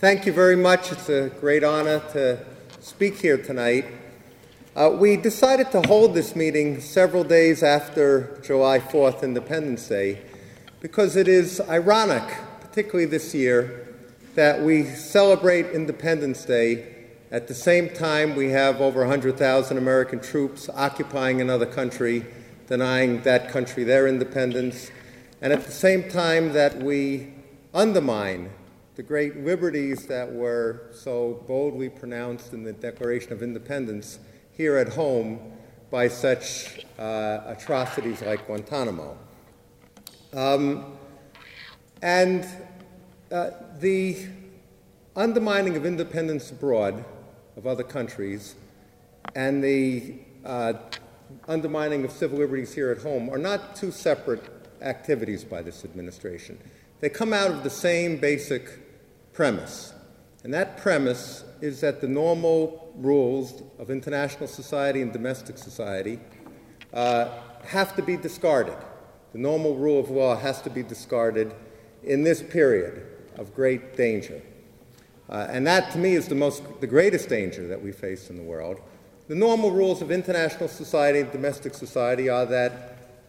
Thank you very much. It's a great honor to speak here tonight. We decided to hold this meeting several days after July 4th, Independence Day, because it is ironic, particularly this year, that we celebrate Independence Day at the same time we have over 100,000 American troops occupying another country, denying that country their independence, and at the same time that we undermine the great liberties that were so boldly pronounced in the Declaration of Independence here at home by such atrocities like Guantanamo. The undermining of independence abroad of other countries and the undermining of civil liberties here at home are not two separate activities by this administration. They come out of the same basic premise, and that premise is that the normal rules of international society and domestic society have to be discarded. The normal rule of law has to be discarded in this period of great danger. And that, to me, is the greatest danger that we face in the world. The normal rules of international society and domestic society are that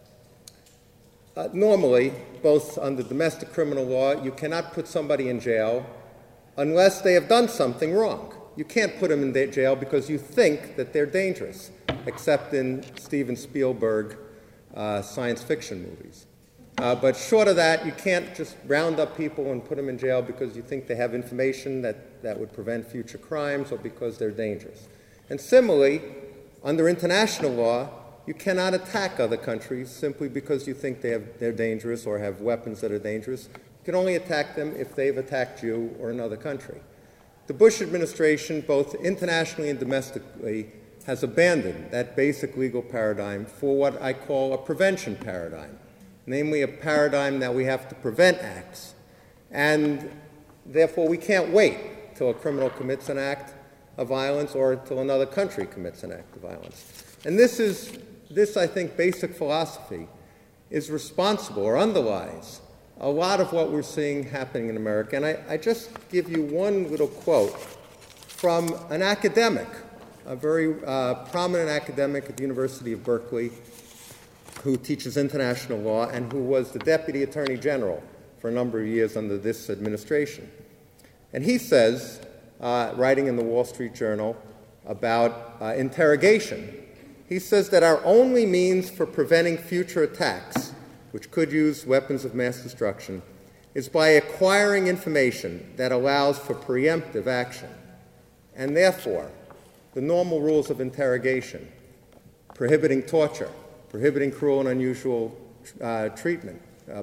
normally, both under domestic criminal law, you cannot put somebody in jail unless they have done something wrong. You can't put them in jail because you think that they're dangerous, except in Steven Spielberg science fiction movies. But short of that, you can't just round up people and put them in jail because you think they have information that would prevent future crimes or because they're dangerous. And similarly, under international law, you cannot attack other countries simply because you think they're dangerous or have weapons that are dangerous. You can only attack them if they've attacked you or another country. The Bush administration, both internationally and domestically, has abandoned that basic legal paradigm for what I call a prevention paradigm, namely a paradigm that we have to prevent acts, and therefore we can't wait till a criminal commits an act of violence or till another country commits an act of violence. And this, I think, basic philosophy is responsible or underlies a lot of what we're seeing happening in America. And I just give you one little quote from an academic, a very prominent academic at the University of Berkeley who teaches international law and who was the Deputy Attorney General for a number of years under this administration. And he says, writing in the Wall Street Journal about interrogation, he says that our only means for preventing future attacks, which could use weapons of mass destruction, is by acquiring information that allows for preemptive action. And therefore, the normal rules of interrogation, prohibiting torture, prohibiting cruel and unusual treatment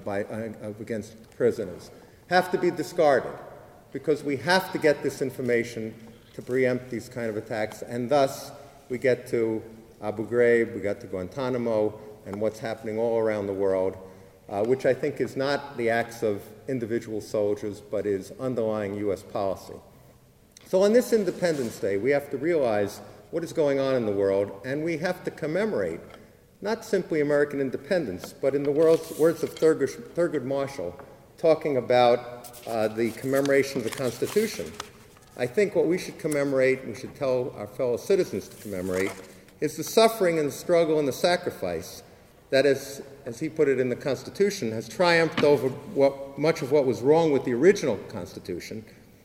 against prisoners, have to be discarded because we have to get this information to preempt these kind of attacks, and thus we get to Abu Ghraib, we got to Guantanamo, and what's happening all around the world, which I think is not the acts of individual soldiers, but is underlying U.S. policy. So on this Independence Day, we have to realize what is going on in the world, and we have to commemorate not simply American independence, but in the words of Thurgood Marshall, talking about the commemoration of the Constitution. I think what we should commemorate, we should tell our fellow citizens to commemorate, is the suffering and the struggle and the sacrifice that, as he put it in the Constitution, has triumphed over much of what was wrong with the original Constitution,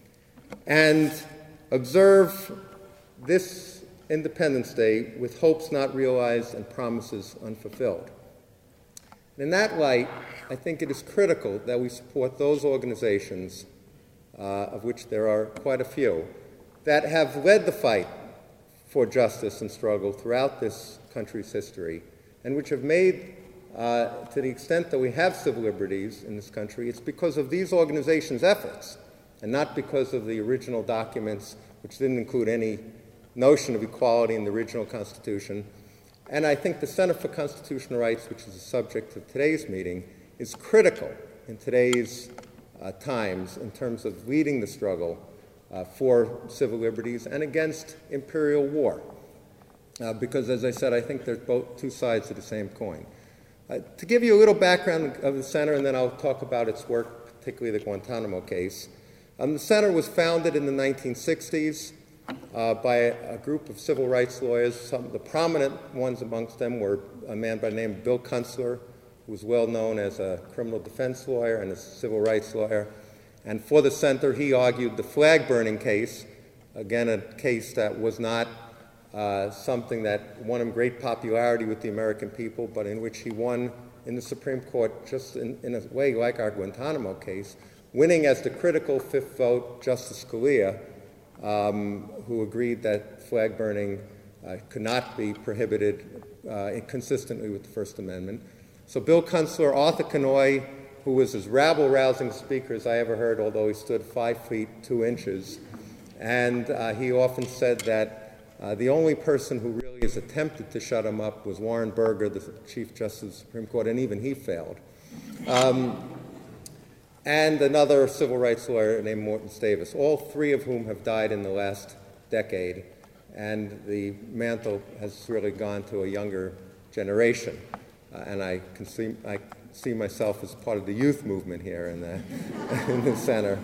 and observe this Independence Day with hopes not realized and promises unfulfilled. In that light, I think it is critical that we support those organizations, of which there are quite a few, that have led the fight for justice and struggle throughout this country's history, and which have made, to the extent that we have civil liberties in this country, it's because of these organizations' efforts, and not because of the original documents, which didn't include any notion of equality in the original Constitution. And I think the Center for Constitutional Rights, which is the subject of today's meeting, is critical in today's times in terms of leading the struggle for civil liberties and against imperial war. Because, as I said, I think they're both two sides of the same coin. To give you a little background of the Center, and then I'll talk about its work, particularly the Guantanamo case. The center was founded in the 1960s by a group of civil rights lawyers. Some of the prominent ones amongst them were a man by the name of Bill Kunstler, who was well known as a criminal defense lawyer and a civil rights lawyer. And for the center, he argued the flag burning case, again, a case that was not something that won him great popularity with the American people, but in which he won in the Supreme Court, just in a way like our Guantanamo case, winning as the critical fifth vote Justice Scalia, who agreed that flag burning could not be prohibited consistently with the First Amendment. So Bill Kunstler, Arthur Kanoy, who was as rabble-rousing speaker as I ever heard, although he stood 5 feet 2 inches, and he often said that the only person who really has attempted to shut him up was Warren Burger, the Chief Justice of the Supreme Court, and even he failed. And another civil rights lawyer named Morton Stavis, all three of whom have died in the last decade, and the mantle has really gone to a younger generation. And I see myself as part of the youth movement here in the center.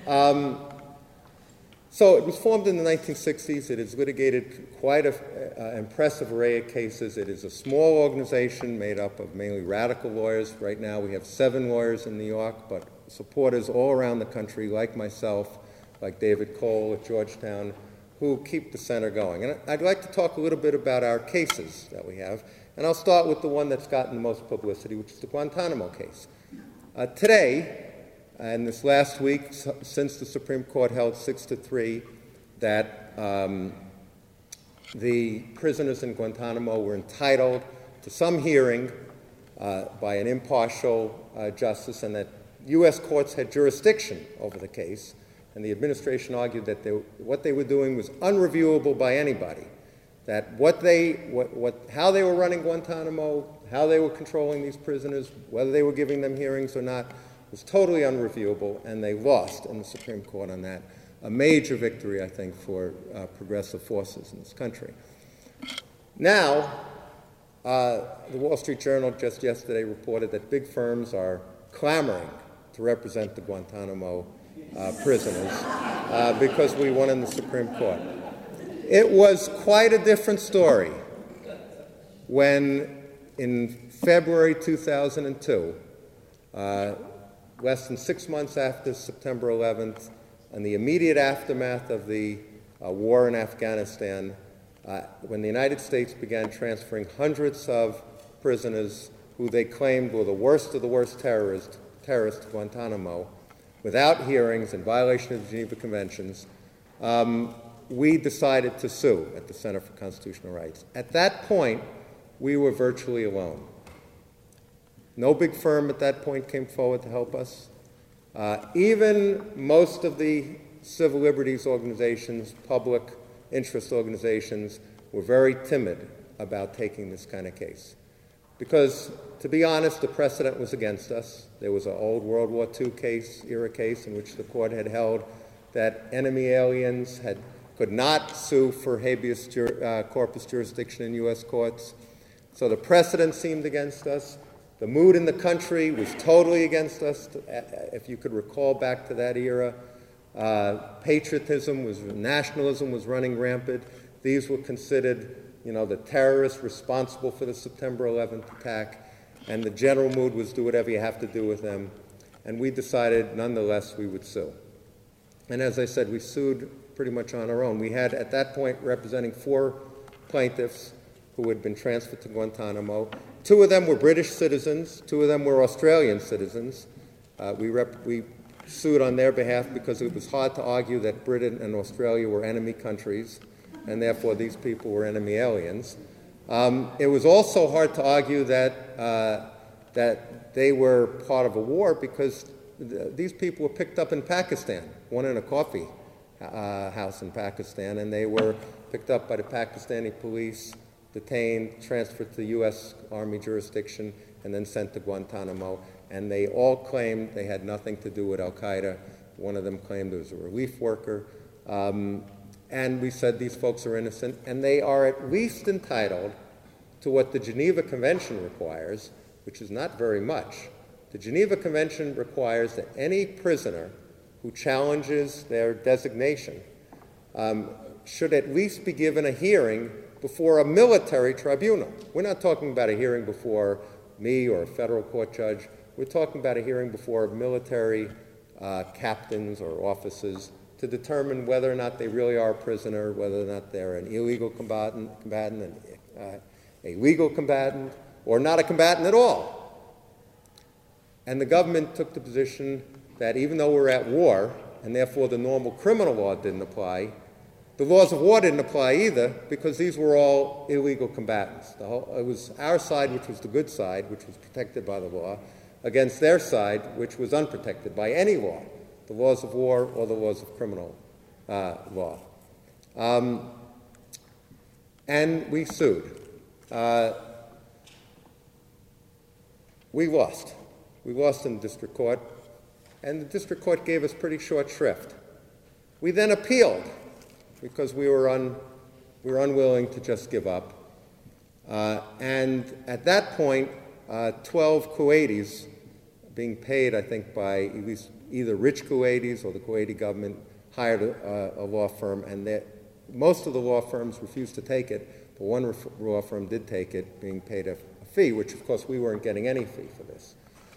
So it was formed in the 1960s. It has litigated quite an impressive array of cases. It is a small organization made up of mainly radical lawyers. Right now we have 7 lawyers in New York, but supporters all around the country, like myself, like David Cole at Georgetown, who keep the center going. And I'd like to talk a little bit about our cases that we have. And I'll start with the one that's gotten the most publicity, which is the Guantanamo case. Today, and this last week, since the Supreme Court held 6-3 that the prisoners in Guantanamo were entitled to some hearing by an impartial justice, and that U.S. courts had jurisdiction over the case, and the administration argued that what they were doing was unreviewable by anybody, that how they were running Guantanamo, how they were controlling these prisoners, whether they were giving them hearings or not, was totally unreviewable, and they lost in the Supreme Court on that. A major victory, I think, for progressive forces in this country. Now, the Wall Street Journal just yesterday reported that big firms are clamoring to represent the Guantanamo prisoners because we won in the Supreme Court. It was quite a different story when, in February 2002, less than 6 months after September 11th, and the immediate aftermath of the war in Afghanistan, when the United States began transferring hundreds of prisoners who they claimed were the worst of the worst terrorists to Guantanamo, without hearings, in violation of the Geneva Conventions, we decided to sue at the Center for Constitutional Rights. At that point, we were virtually alone. No big firm at that point came forward to help us. Even most of the civil liberties organizations, public interest organizations, were very timid about taking this kind of case. Because, to be honest, the precedent was against us. There was an old World War II era case in which the court had held that enemy aliens could not sue for habeas corpus jurisdiction in U.S. courts. So the precedent seemed against us. The mood in the country was totally against us. If you could recall back to that era, nationalism was running rampant. These were considered, the terrorists responsible for the September 11th attack, and the general mood was do whatever you have to do with them. And we decided, nonetheless, we would sue. And as I said, we sued pretty much on our own. We had, at that point, representing 4 plaintiffs who had been transferred to Guantanamo. 2 of them were British citizens. 2 of them were Australian citizens. We sued on their behalf because it was hard to argue that Britain and Australia were enemy countries, and therefore these people were enemy aliens. It was also hard to argue that they were part of a war because these people were picked up in Pakistan, one in a coffee house in Pakistan, and they were picked up by the Pakistani police, detained, transferred to U.S. Army jurisdiction, and then sent to Guantanamo. And they all claimed they had nothing to do with al-Qaeda. One of them claimed it was a relief worker. And we said these folks are innocent, and they are at least entitled to what the Geneva Convention requires, which is not very much. The Geneva Convention requires that any prisoner who challenges their designation should at least be given a hearing before a military tribunal. We're not talking about a hearing before me or a federal court judge. We're talking about a hearing before military captains or officers to determine whether or not they really are a prisoner, whether or not they're an illegal combatant, a legal combatant, or not a combatant at all. And the government took the position that even though we're at war, and therefore the normal criminal law didn't apply, the laws of war didn't apply either, because these were all illegal combatants. It was our side, which was the good side, which was protected by the law, against their side, which was unprotected by any law, the laws of war or the laws of criminal law. And we sued. We lost. We lost in the district court, and the district court gave us pretty short shrift. We then appealed because we were unwilling to just give up. And at that point, 12 Kuwaitis being paid, I think, by at least either rich Kuwaitis or the Kuwaiti government hired a law firm, and most of the law firms refused to take it, but one law firm did take it, being paid a fee, which, of course, we weren't getting any fee for this.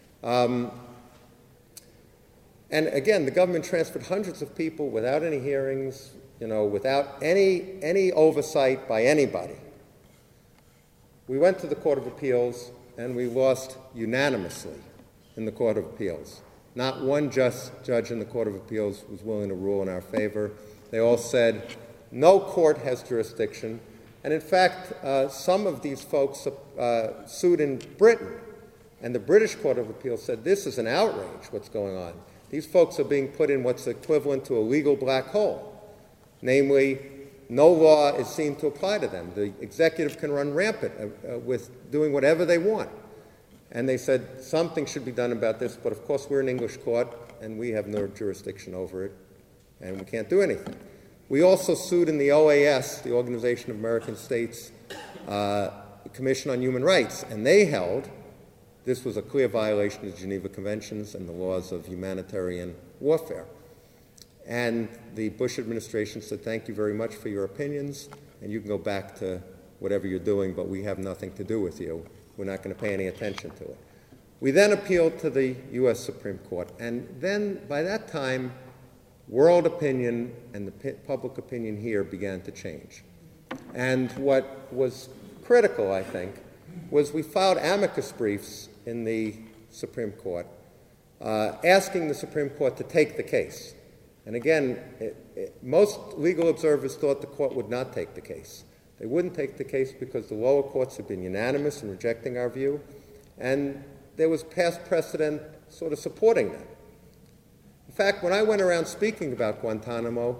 And again, the government transferred hundreds of people without any hearings, without any oversight by anybody. We went to the Court of Appeals, and we lost unanimously in the Court of Appeals. Not one judge in the Court of Appeals was willing to rule in our favor. They all said, no court has jurisdiction. And in fact, some of these folks sued in Britain. And the British Court of Appeals said, this is an outrage, what's going on. These folks are being put in what's equivalent to a legal black hole. Namely, no law is seen to apply to them. The executive can run rampant with doing whatever they want. And they said something should be done about this, but of course we're an English court, and we have no jurisdiction over it, and we can't do anything. We also sued in the OAS, the Organization of American States Commission on Human Rights, and they held this was a clear violation of the Geneva Conventions and the laws of humanitarian warfare. And the Bush administration said, thank you very much for your opinions, and you can go back to whatever you're doing, but we have nothing to do with you. We're not going to pay any attention to it. We then appealed to the U.S. Supreme Court, and then by that time, world opinion and the public opinion here began to change. And what was critical, I think, was we filed amicus briefs in the Supreme Court asking the Supreme Court to take the case. And again, most legal observers thought the court would not take the case. They wouldn't take the case because the lower courts had been unanimous in rejecting our view, and there was past precedent sort of supporting that. In fact, when I went around speaking about Guantanamo,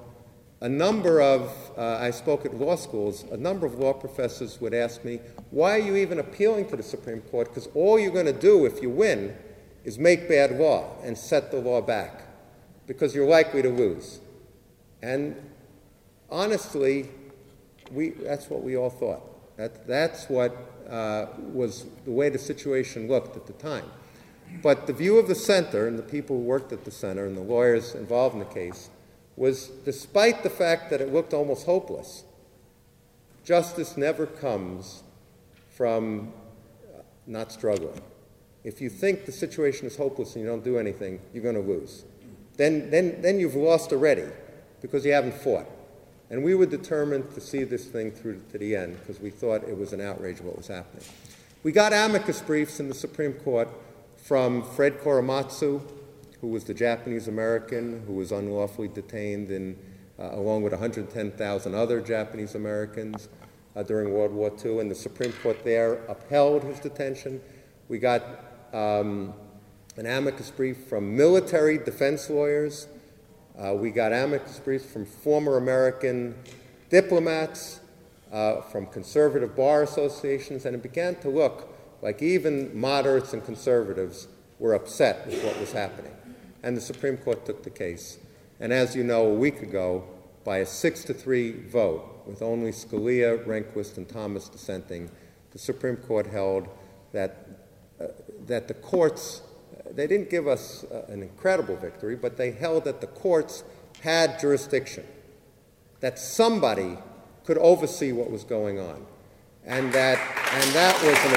I spoke at law schools, a number of law professors would ask me, why are you even appealing to the Supreme Court? Because all you're going to do if you win is make bad law and set the law back, because you're likely to lose. And honestly, that's what we all thought. That's what was the way the situation looked at the time. But the view of the center and the people who worked at the center and the lawyers involved in the case was, despite the fact that it looked almost hopeless, justice never comes from not struggling. If you think the situation is hopeless and you don't do anything, you're going to lose. Then you've lost already because you haven't fought. And we were determined to see this thing through to the end because we thought it was an outrage of what was happening. We got amicus briefs in the Supreme Court from Fred Korematsu, who was the Japanese-American who was unlawfully detained along with 110,000 other Japanese Americans during World War II, and the Supreme Court there upheld his detention. We got an amicus brief from military defense lawyers. We got amicus briefs from former American diplomats, from conservative bar associations, and it began to look like even moderates and conservatives were upset with what was happening. And the Supreme Court took the case. And as you know, a week ago, by a 6-3 vote, with only Scalia, Rehnquist, and Thomas dissenting, the Supreme Court held that the courts they didn't give us an incredible victory, but they held that the courts had jurisdiction, that somebody could oversee what was going on, and that was an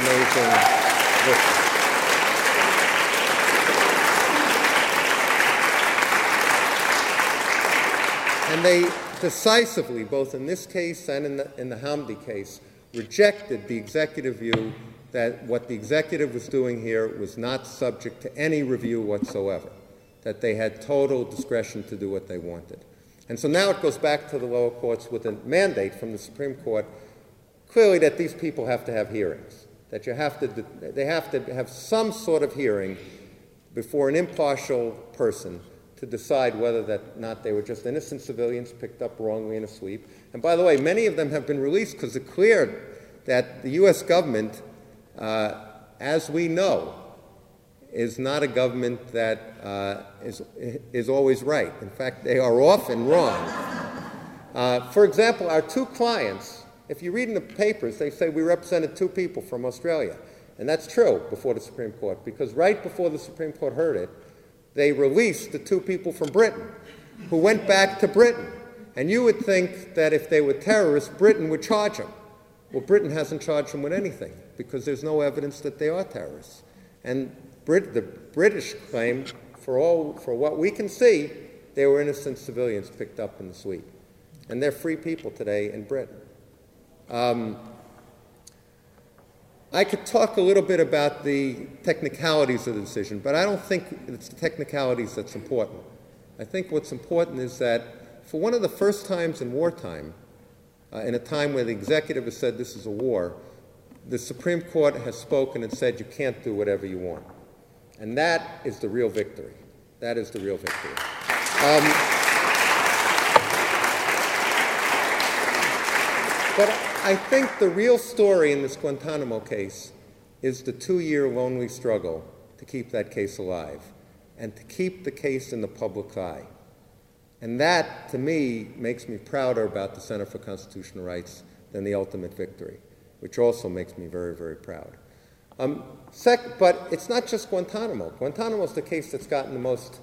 amazing victory. And they decisively, both in this case and in the Hamdi case, rejected the executive view that what the executive was doing here was not subject to any review whatsoever, that they had total discretion to do what they wanted. And so now it goes back to the lower courts with a mandate from the Supreme Court, clearly that these people have to have hearings, that they have to have some sort of hearing before an impartial person to decide whether that not they were just innocent civilians picked up wrongly in a sweep. And by the way, many of them have been released because it's clear that the U.S. government, as we know, is not a government that is always right. In fact, they are often wrong. For example, our two clients, if you read in the papers, they say we represented two people from Australia. And that's true before the Supreme Court, because right before the Supreme Court heard it, they released the two people from Britain who went back to Britain. And you would think that if they were terrorists, Britain would charge them. Well, Britain hasn't charged them with anything because there's no evidence that they are terrorists. And the British claim, for what we can see, they were innocent civilians picked up in the sweep. And they're free people today in Britain. I could talk a little bit about the technicalities of the decision, but I don't think it's the technicalities that's important. I think what's important is that for one of the first times in wartime, in a time where the executive has said this is a war, the Supreme Court has spoken and said you can't do whatever you want. And that is the real victory. That is the real victory. But I think the real story in this Guantanamo case is the 2-year lonely struggle to keep that case alive and to keep the case in the public eye. And that, to me, makes me prouder about the Center for Constitutional Rights than the ultimate victory, which also makes me very, very proud. But it's not just Guantanamo. Guantanamo is the case that's gotten the most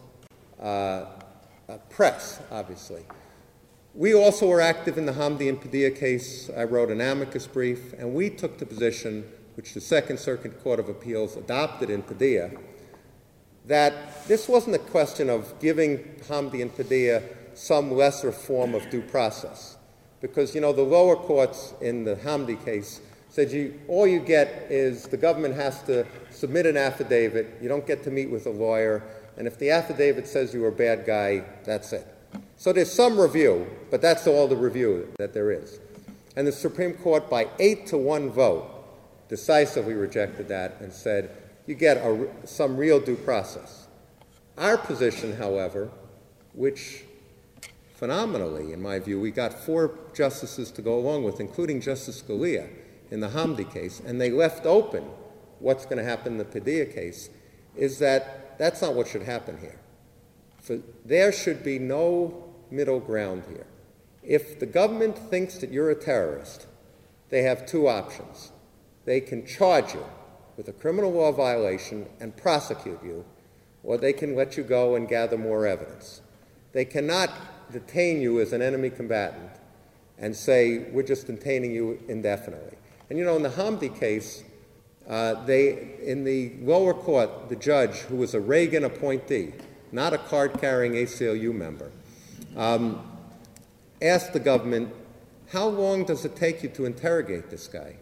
press, obviously. We also were active in the Hamdi and Padilla case. I wrote an amicus brief, and we took the position, which the Second Circuit Court of Appeals adopted in Padilla, that this wasn't a question of giving Hamdi and Padilla some lesser form of due process. Because, the lower courts in the Hamdi case said all you get is the government has to submit an affidavit, you don't get to meet with a lawyer, and if the affidavit says you were a bad guy, that's it. So there's some review, but that's all the review that there is. And the Supreme Court, by 8-1 vote, decisively rejected that and said, you get some real due process. Our position, however, which phenomenally, in my view, we got 4 justices to go along with, including Justice Scalia in the Hamdi case, and they left open what's going to happen in the Padilla case, is that that's not what should happen here. There should be no middle ground here. If the government thinks that you're a terrorist, they have 2 options. They can charge you with a criminal law violation and prosecute you, or they can let you go and gather more evidence. They cannot detain you as an enemy combatant and say, we're just detaining you indefinitely. And in the Hamdi case, in the lower court, the judge, who was a Reagan appointee, not a card-carrying ACLU member, asked the government, how long does it take you to interrogate this guy?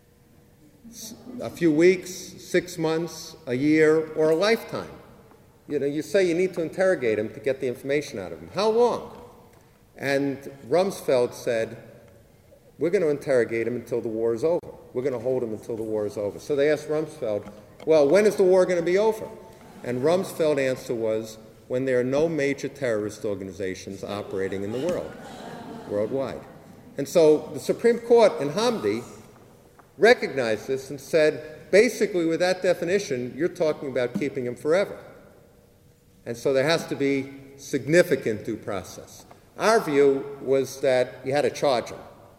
A few weeks, 6 months, a year, or a lifetime? You say you need to interrogate him to get the information out of him. How long? And Rumsfeld said, we're going to interrogate him until the war is over. We're going to hold him until the war is over. So they asked Rumsfeld, well, when is the war going to be over? And Rumsfeld's answer was, when there are no major terrorist organizations operating in the world, worldwide. And so the Supreme Court in Hamdi recognized this and said, basically with that definition, you're talking about keeping him forever. And so there has to be significant due process. Our view was that you had to charge him.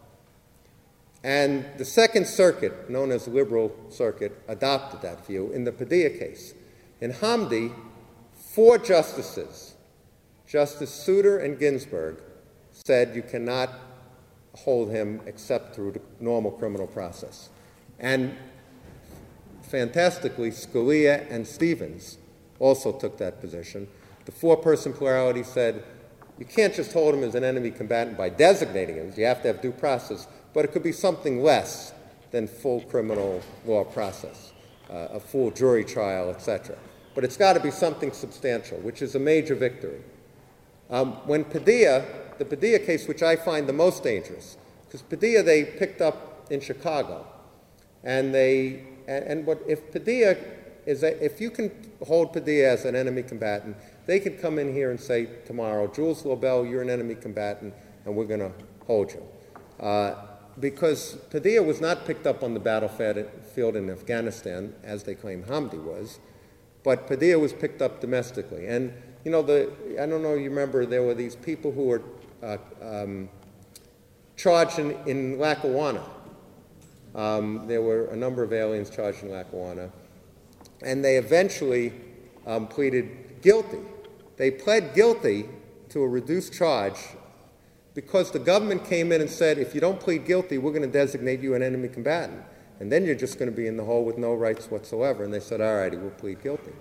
And the Second Circuit, known as the Liberal Circuit, adopted that view in the Padilla case. In Hamdi, 4 justices, Justice Souter and Ginsburg, said you cannot hold him except through the normal criminal process. And fantastically, Scalia and Stevens also took that position. The 4-person plurality said you can't just hold him as an enemy combatant by designating him. You have to have due process, but it could be something less than full criminal law process, a full jury trial, etc. But it's got to be something substantial, which is a major victory. When Padilla, the Padilla case, which I find the most dangerous, because Padilla they picked up in Chicago, and if Padilla if you can hold Padilla as an enemy combatant, they could come in here and say tomorrow, Jules Lobel, you're an enemy combatant, and we're going to hold you. Because Padilla was not picked up on the battlefield in Afghanistan, as they claim Hamdi was, but Padilla was picked up domestically. And, I don't know you remember, there were these people who were charged in Lackawanna. There were a number of aliens charged in Lackawanna, and they eventually pleaded guilty. They pled guilty to a reduced charge because the government came in and said, if you don't plead guilty, we're going to designate you an enemy combatant, and then you're just going to be in the hole with no rights whatsoever. And they said, all righty, we'll plead guilty.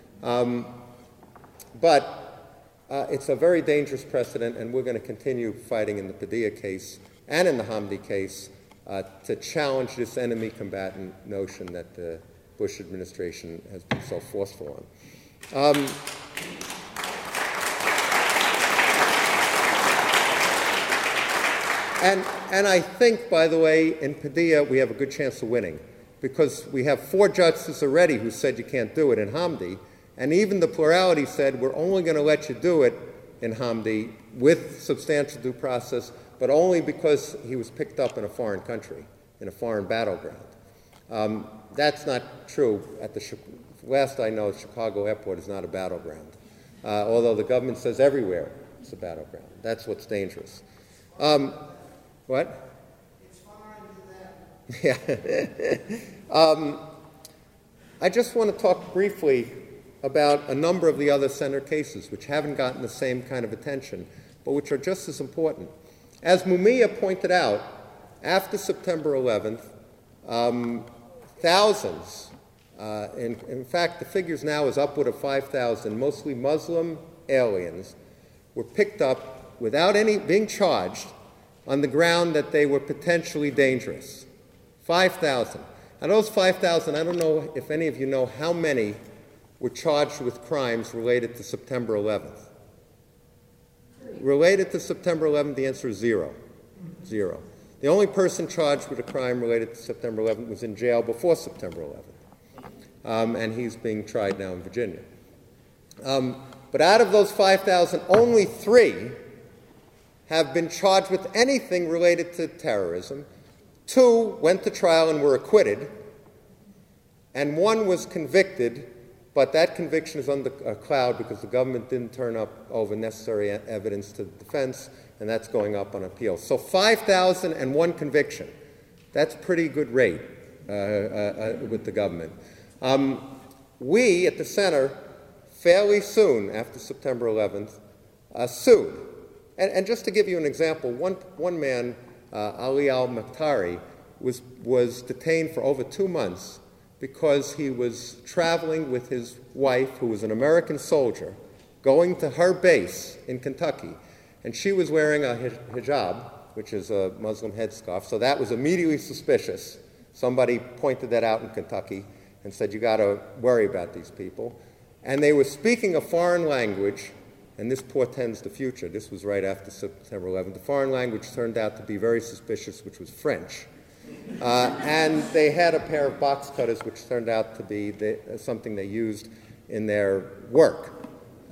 But it's a very dangerous precedent, and we're going to continue fighting in the Padilla case and in the Hamdi case to challenge this enemy combatant notion that the Bush administration has been so forceful on. And I think, by the way, in Padilla we have a good chance of winning because we have 4 justices already who said you can't do it in Hamdi, and even the plurality said we're only going to let you do it in Hamdi with substantial due process, but only because he was picked up in a foreign country, in a foreign battleground. That's not true. At the last I know, Chicago airport is not a battleground, although the government says everywhere it's a battleground. That's what's dangerous. What? It's foreign to them. Yeah. I just want to talk briefly about a number of the other center cases which haven't gotten the same kind of attention, but which are just as important. As Mumia pointed out, after September 11th, thousands, in fact, the figures now is upward of 5,000, mostly Muslim aliens, were picked up without any being charged on the ground that they were potentially dangerous. 5,000. And those 5,000, I don't know if any of you know how many were charged with crimes related to September 11th. Related to September 11th, the answer is 0. 0. The only person charged with a crime related to September 11th was in jail before September 11th. And he's being tried now in Virginia. But out of those 5,000, only 3 have been charged with anything related to terrorism. 2 went to trial and were acquitted. And 1 was convicted, but that conviction is under a cloud because the government didn't turn up over necessary evidence to the defense, and that's going up on appeal. So 5,000 and 1 conviction. That's a pretty good rate with the government. We at the center, fairly soon after September 11th, sued. And just to give you an example, one man, Ali al-Makhtari, was detained for over 2 months because he was traveling with his wife, who was an American soldier, going to her base in Kentucky. And she was wearing a hijab, which is a Muslim headscarf, so that was immediately suspicious. Somebody pointed that out in Kentucky and said, you got to worry about these people. And they were speaking a foreign language, and this portends the future. This was right after September 11th. The foreign language turned out to be very suspicious, which was French. And they had a pair of box cutters, which turned out to be something they used in their work.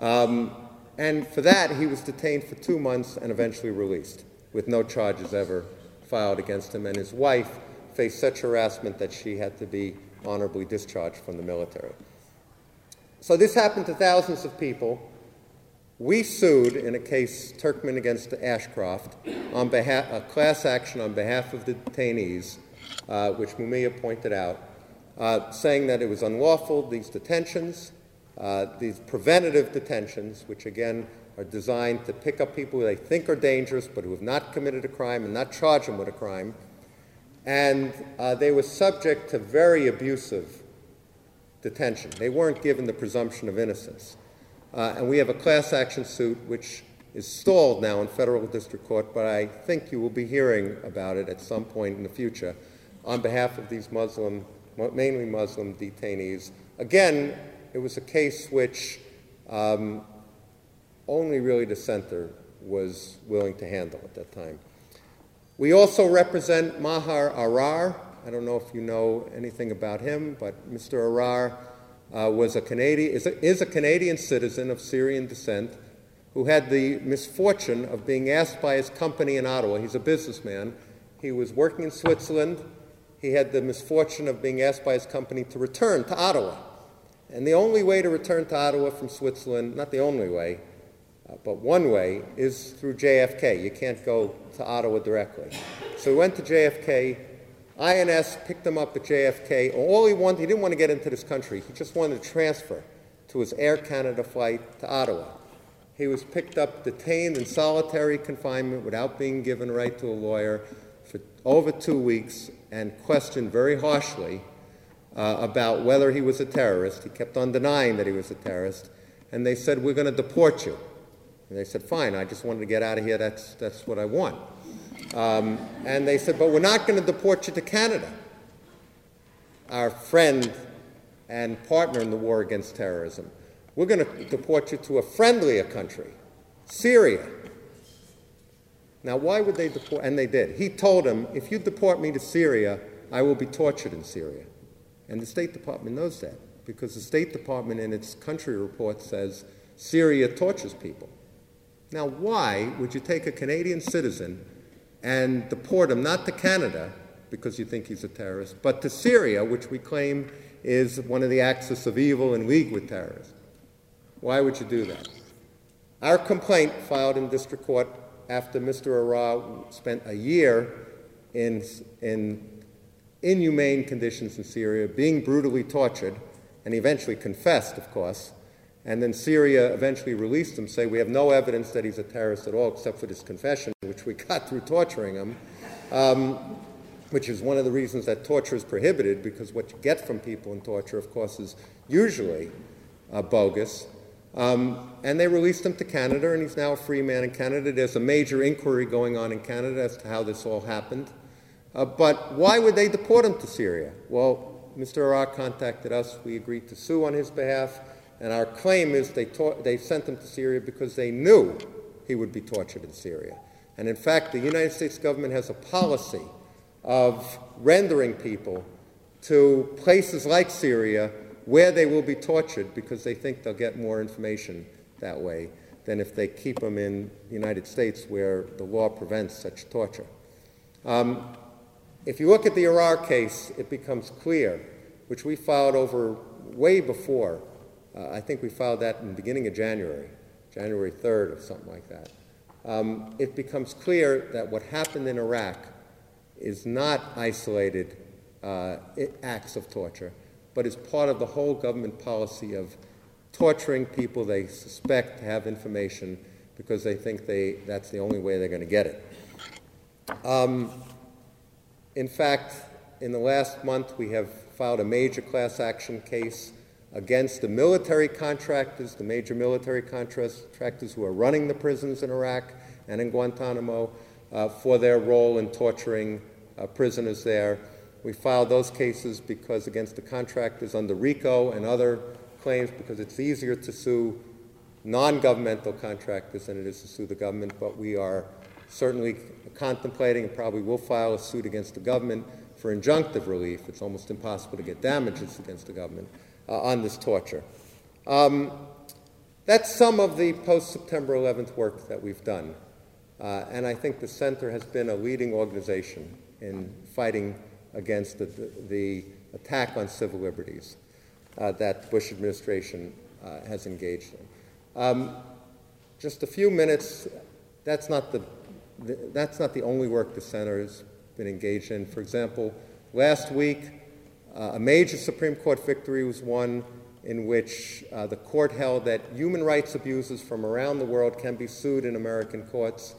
And for that, he was detained for 2 months and eventually released, with no charges ever filed against him. And his wife faced such harassment that she had to be honorably discharged from the military. So this happened to thousands of people. We sued in a case, Turkmen against Ashcroft, on behalf, a class action on behalf of the detainees, which Mumia pointed out, saying that it was unlawful, these detentions, these preventative detentions, which again are designed to pick up people who they think are dangerous but who have not committed a crime and not charge them with a crime. And they were subject to very abusive detention. They weren't given the presumption of innocence. And we have a class action suit which is stalled now in federal district court, but I think you will be hearing about it at some point in the future on behalf of these Muslim, mainly Muslim detainees. Again, it was a case which only really the center was willing to handle at that time. We also represent Maher Arar. I don't know if you know anything about him, but Mr. Arar was a Canadian, is a Canadian citizen of Syrian descent who had the misfortune of being asked by his company in Ottawa. He's a businessman. He was working in Switzerland. He had the misfortune of being asked by his company to return to Ottawa. And the only way to return to Ottawa from Switzerland, not the only way, but one way, is through JFK. You can't go to Ottawa directly. So he went to JFK. INS picked him up at JFK. All he wanted, he didn't want to get into this country. He just wanted to transfer to his Air Canada flight to Ottawa. He was picked up, detained in solitary confinement without being given a right to a lawyer for over 2 weeks and questioned very harshly about whether he was a terrorist. He kept on denying that he was a terrorist. And they said, "We're going to deport you." And they said, "Fine, I just wanted to get out of here. That's what I want." And they said, "But we're not going to deport you to Canada, our friend and partner in the war against terrorism. We're going to deport you to a friendlier country, Syria." Now, why would they deport? And they did. He told them, "If you deport me to Syria, I will be tortured in Syria." And the State Department knows that, because the State Department in its country report says Syria tortures people. Now, why would you take a Canadian citizen and deport him not to Canada, because you think he's a terrorist, but to Syria, which we claim is one of the axis of evil in league with terrorism? Why would you do that? Our complaint, filed in district court after Mr. Arar spent a year in inhumane conditions in Syria, being brutally tortured, and he eventually confessed, of course, and then Syria eventually released him, say we have no evidence that he's a terrorist at all except for this confession, which we got through torturing him, which is one of the reasons that torture is prohibited, because what you get from people in torture, of course, is usually bogus. And they released him to Canada, and he's now a free man in Canada. There's a major inquiry going on in Canada as to how this all happened. But why would they deport him to Syria? Well, Mr. Arar contacted us. We agreed to sue on his behalf. And our claim is they sent him to Syria because they knew he would be tortured in Syria. And in fact, the United States government has a policy of rendering people to places like Syria where they will be tortured because they think they'll get more information that way than if they keep them in the United States where the law prevents such torture. If you look at the Arar case, it becomes clear, which we filed over way before. I think we filed that in the beginning of January 3rd or something like that. It becomes clear that what happened in Iraq is not isolated acts of torture, but is part of the whole government policy of torturing people they suspect to have information because they think that's the only way they're going to get it. In fact, in the last month, we have filed a major class action case against the military contractors, the major military contractors who are running the prisons in Iraq and in Guantanamo for their role in torturing prisoners there. We filed those cases because against the contractors under RICO and other claims, because it's easier to sue non-governmental contractors than it is to sue the government, but we are certainly contemplating and probably will file a suit against the government for injunctive relief. It's almost impossible to get damages against the government on this torture. That's some of the post-September 11th work that we've done. And I think the Center has been a leading organization in fighting against the attack on civil liberties that the Bush administration has engaged in. Just a few minutes, that's not the only work the Center has been engaged in. For example, last week, a major Supreme Court victory was won in which the court held that human rights abusers from around the world can be sued in American courts,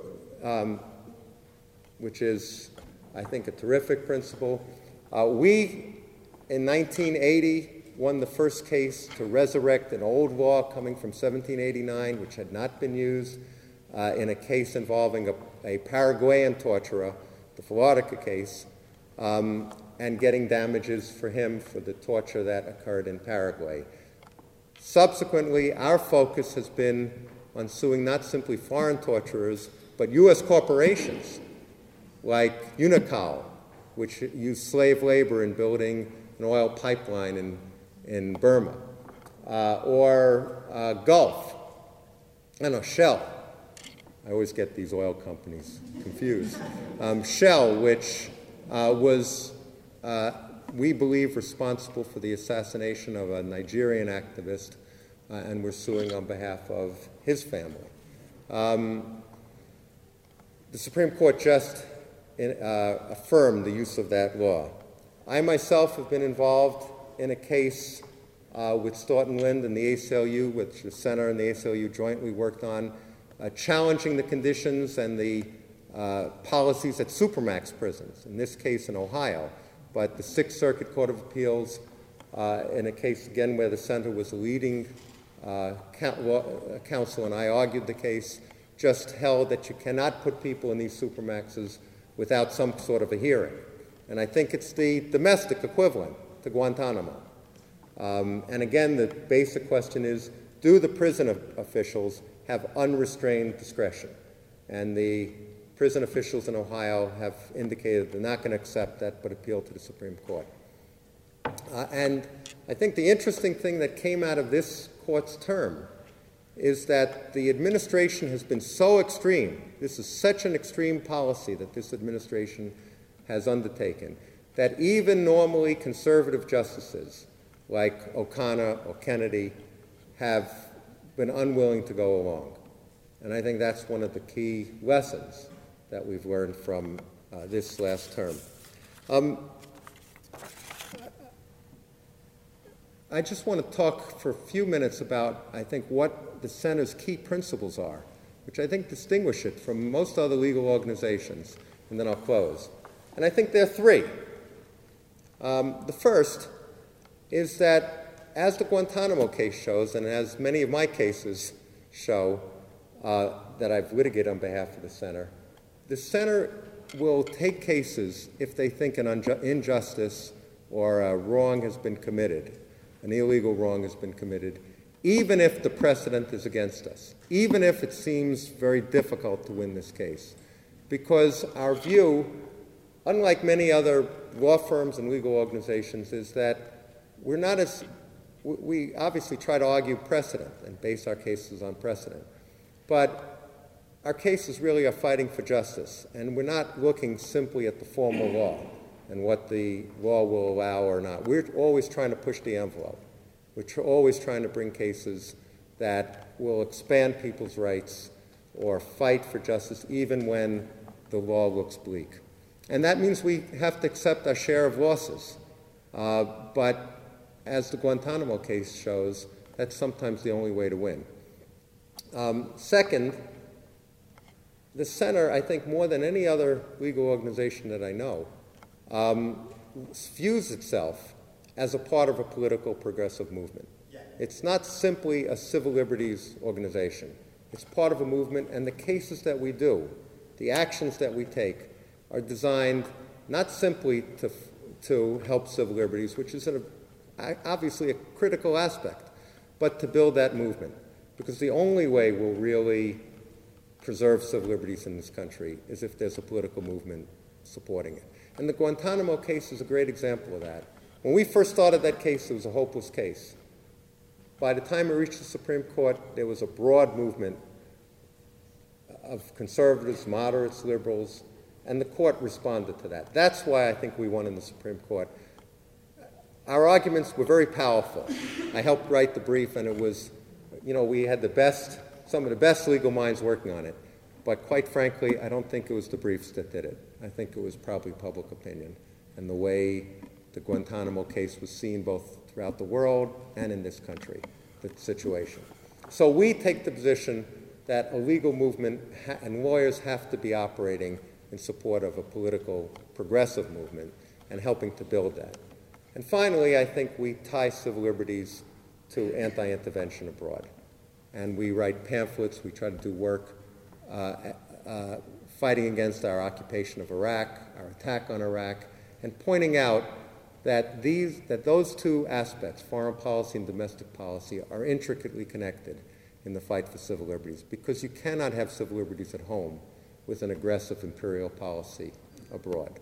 which is, I think, a terrific principle. We, in 1980, won the first case to resurrect an old law coming from 1789, which had not been used, in a case involving a Paraguayan torturer, the Filartica case, and getting damages for him for the torture that occurred in Paraguay. Subsequently, our focus has been on suing not simply foreign torturers, but U.S. corporations like Unocal, which used slave labor in building an oil pipeline in Burma, or Gulf, Shell. I always get these oil companies confused. Shell, which was, we believe, responsible for the assassination of a Nigerian activist, and we're suing on behalf of his family. The Supreme Court just affirmed the use of that law. I myself have been involved in a case with Stoughton Lind and the ACLU, which the Center and the ACLU jointly worked on, challenging the conditions and the policies at Supermax prisons, in this case in Ohio. But the Sixth Circuit Court of Appeals, in a case, again, where the Center was the leading counsel and I argued the case, just held that you cannot put people in these Supermaxes without some sort of a hearing. And I think it's the domestic equivalent to Guantanamo. And again, the basic question is, do the prison officials have unrestrained discretion? And the prison officials in Ohio have indicated they're not going to accept that, but appeal to the Supreme Court. And I think the interesting thing that came out of this court's term is that the administration has been so extreme, this is such an extreme policy that this administration has undertaken, that even normally conservative justices like O'Connor or Kennedy have been unwilling to go along. And I think that's one of the key lessons that we've learned from this last term. I just want to talk for a few minutes about, I think, what the Center's key principles are, which I think distinguish it from most other legal organizations, and then I'll close. And I think there are three. The first is that, as the Guantanamo case shows, and as many of my cases show that I've litigated on behalf of the Center will take cases if they think an injustice or a wrong has been committed, an illegal wrong has been committed, even if the precedent is against us, even if it seems very difficult to win this case. Because our view, unlike many other law firms and legal organizations, is that we obviously try to argue precedent and base our cases on precedent. But our cases really are fighting for justice, and we're not looking simply at the formal law and what the law will allow or not. We're always trying to push the envelope. We're always trying to bring cases that will expand people's rights or fight for justice even when the law looks bleak. And that means we have to accept our share of losses. But as the Guantanamo case shows, that's sometimes the only way to win. Second, the Center, I think more than any other legal organization that I know, views itself as a part of a political progressive movement. It's not simply a civil liberties organization. It's part of a movement, and the cases that we do, the actions that we take, are designed not simply to help civil liberties, which is obviously a critical aspect, but to build that movement. Because the only way we'll really preserve civil liberties in this country is if there's a political movement supporting it. And the Guantanamo case is a great example of that. When we first started that case, it was a hopeless case. By the time it reached the Supreme Court, there was a broad movement of conservatives, moderates, liberals, and the court responded to that. That's why I think we won in the Supreme Court. Our arguments were very powerful. I helped write the brief, and it was, we had some of the best legal minds working on it. But quite frankly, I don't think it was the briefs that did it. I think it was probably public opinion and the way the Guantanamo case was seen both throughout the world and in this country, the situation. So we take the position that a legal movement and lawyers have to be operating in support of a political progressive movement and helping to build that. And finally, I think we tie civil liberties to anti-intervention abroad. And we write pamphlets, we try to do work fighting against our occupation of Iraq, our attack on Iraq, and pointing out that those two aspects, foreign policy and domestic policy, are intricately connected in the fight for civil liberties, because you cannot have civil liberties at home with an aggressive imperial policy abroad.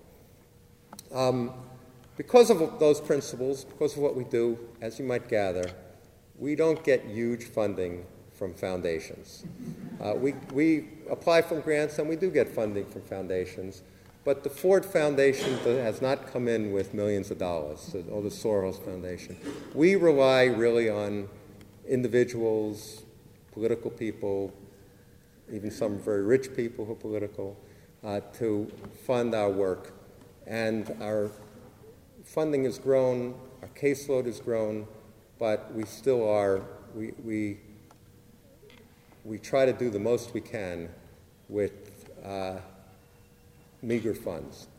Because of those principles, because of what we do, as you might gather, we don't get huge funding from foundations. We apply for grants, and we do get funding from foundations, but the Ford Foundation has not come in with millions of dollars, or the Soros Foundation. We rely really on individuals, political people, even some very rich people who are political, to fund our work. And our funding has grown, our caseload has grown, but we still are, we try to do the most we can with meager funds.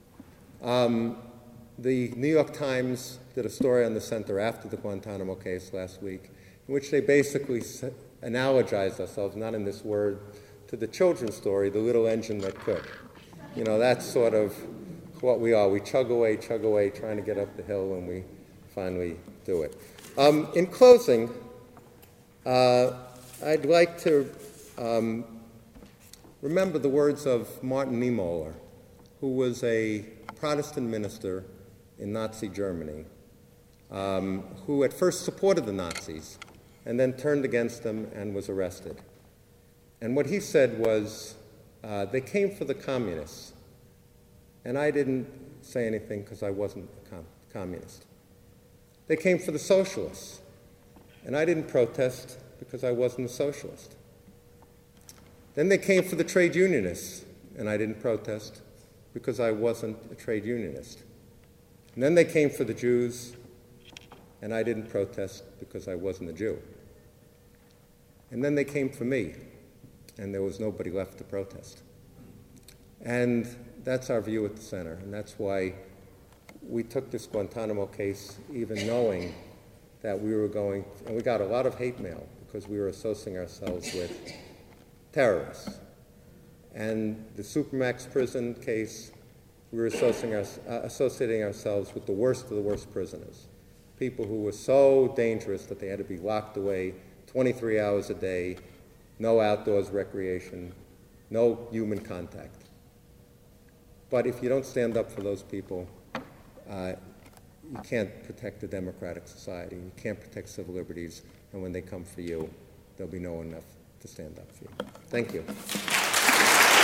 The New York Times did a story on the center after the Guantanamo case last week, in which they basically analogized ourselves, not in this word, to the children's story, The Little Engine That Could. You know, that's sort of what we are. We chug away, trying to get up the hill, and we finally do it. In closing, I'd like to remember the words of Martin Niemöller, who was a Protestant minister in Nazi Germany, who at first supported the Nazis and then turned against them and was arrested. And what he said was, they came for the communists, and I didn't say anything because I wasn't a communist. They came for the socialists, and I didn't protest because I wasn't a socialist. Then they came for the trade unionists, and I didn't protest because I wasn't a trade unionist. And then they came for the Jews, and I didn't protest because I wasn't a Jew. And then they came for me, and there was nobody left to protest. And that's our view at the center, and that's why we took this Guantanamo case even knowing that we were going, and we got a lot of hate mail because we were associating ourselves with terrorists. And the Supermax prison case, we were associating ourselves with the worst of the worst prisoners, people who were so dangerous that they had to be locked away 23 hours a day, no outdoors recreation, no human contact. But if you don't stand up for those people, you can't protect a democratic society. You can't protect civil liberties. And when they come for you, there'll be no one left to stand up for you. Thank you.